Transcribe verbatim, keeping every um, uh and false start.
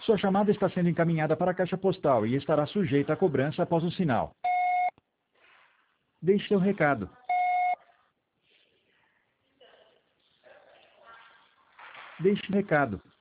Sua chamada está sendo encaminhada para a caixa postal e estará sujeita a cobrança após o sinal. Deixe seu recado. Deixe o recado.